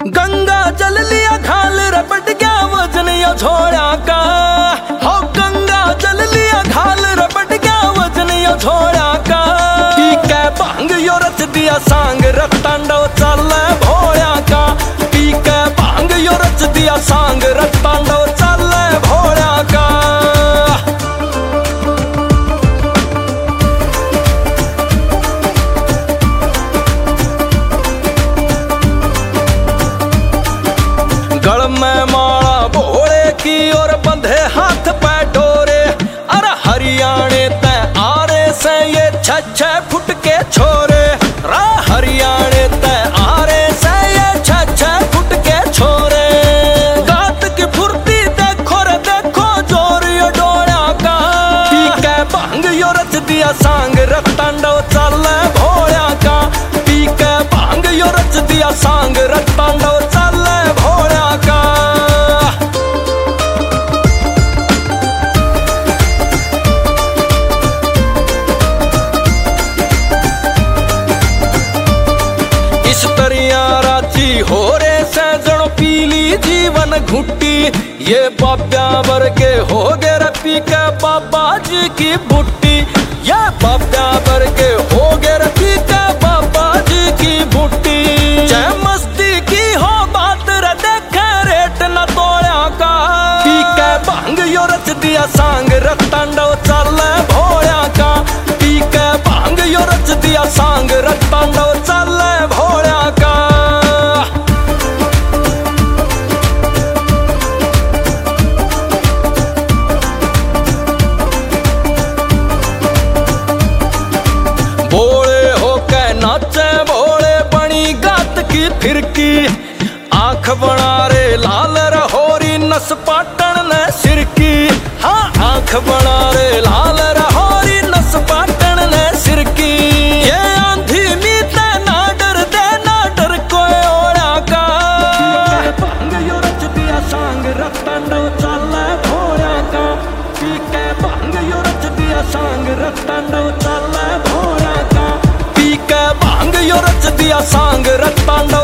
गंगा जल लिया घाल रपट गया वजन यो झोड़ा का। हो गंगा जल लिया घाल रपट गया वजन यो झोड़ा का। पी के भांग यो रच दिया सांग रतांडव चल भोया का। पी के भांग यो रच दिया सांग रतांडव चल भोया का। गल में माला भोले की और बंधे हाथ पे डोरे। अरे हरियाणे ते आरे से ये 6-6 फुट के छोरे। रा हरियाणे ते आरे से ये 6-6 फुट के छोरे। गात की फुर्ती देखो रे देखो जोर यो डोड़ा का। पी के भांग यो रच दिया सांग रतांडव चल भोया का। पी के भांग यो रच दिया सांग रतांडव चल भोया का। इस तरिया राजी हो रे सजनो पीली जीवन घुट्टी। ये बाब्या वर्गे हो गए रपी के बाबा जी की बुट्टी। ये बाब्या वर्गे हो गए रपी के बाबा जी की बुट्टी। जय मस्ती की हो बात रे देखे रेट न तोड़ा का। पी के भांग यो रच दिया सांग रतांडव चल भोया का। पी के भांग यो रच दिया सांग रतांडव चल भोया का। भोले होके नाचे भोले बनी गात की फिरकी। आंख बना रे लाल रहोरी नस पाटन ने सिर की। हाँ आंख बना रे लाल रहोरी नस पाटन ने सिर की। ये आंधी मीते ना डर दे ना डर कोई ओड़ा का। भांग यो रच दिया सांग रतांडव चल भोया का। पी के भांग यो रच दिया सांग रतांडव चल भोया का। पी के भांग यो रच दिया सांग रतांडव